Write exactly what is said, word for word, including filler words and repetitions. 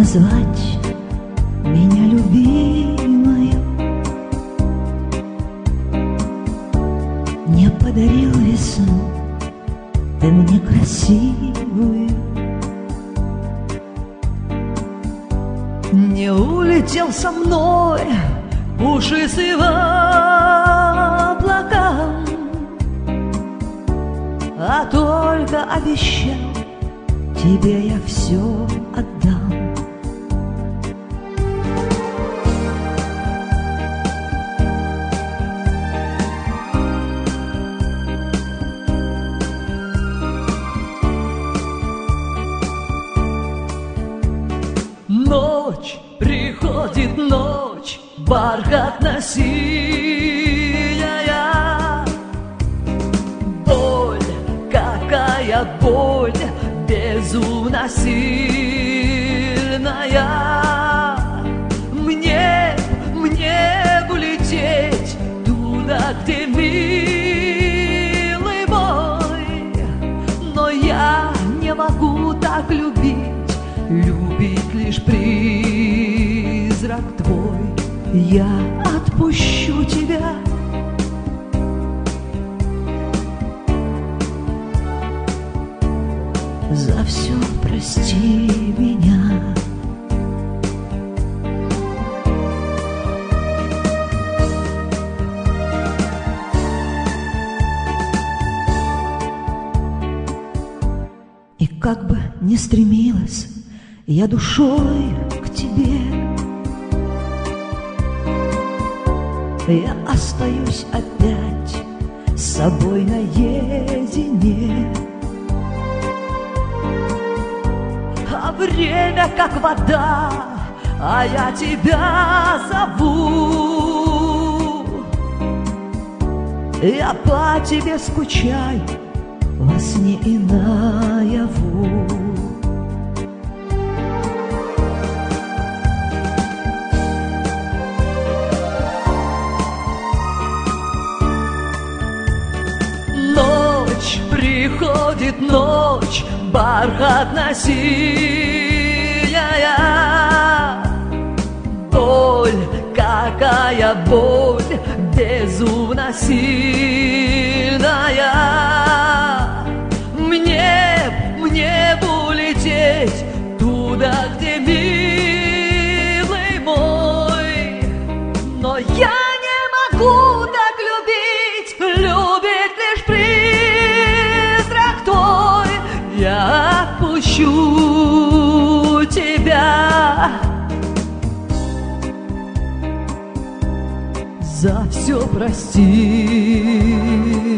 назвать меня любимою, не подарил весну ты мне красивую, не улетел со мной пушистый в облака, а только обещал, тебе я все отдам. Ночь, приходит ночь, бархатно-синяя, боль, какая боль, безумно сильная. Мне, мне бы лететь туда, где милый мой, но я не могу так любить, любить лишь призрак твой. Я отпущу тебя, за все прости меня. И как бы ни стремилась я душой к тебе, я остаюсь опять с собой наедине. А время как вода, а я тебя зову. Я по тебе скучаю во сне и наяву. Ночь, приходит ночь, бархатно-синяя, боль, какая боль, безумно сильная. Мне, мне бы лететь туда, где милый мой, но я не могу так любить, любить лишь призрак твой. Я отпущу тебя, за все прости.